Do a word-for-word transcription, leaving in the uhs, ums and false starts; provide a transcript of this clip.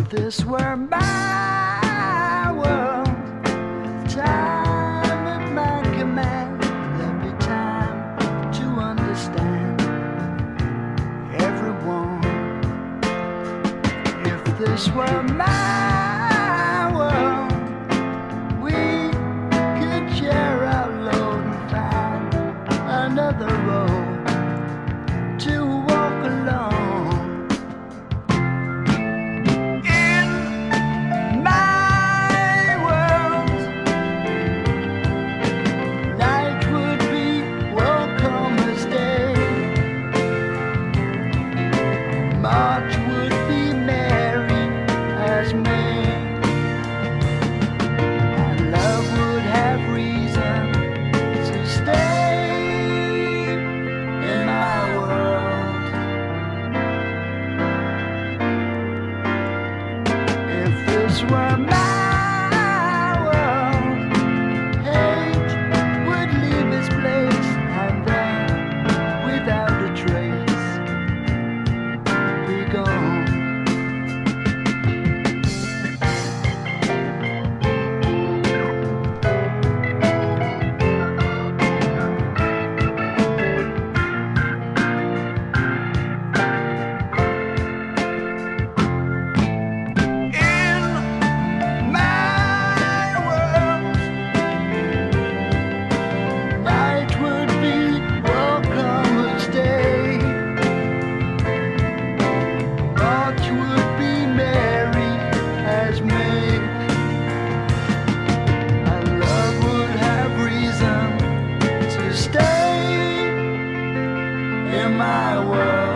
this were my world, time at my command, there'd be time to understand everyone. If this were my world, we could share our load and find another road to walk along. March would be merry as May, and love would have reason to stay in my world. If this were my world, hate would leave its place, and then without a trace gone. In my world, night would be welcome as day. March would be merry as May, and love would have reason to stay in my world.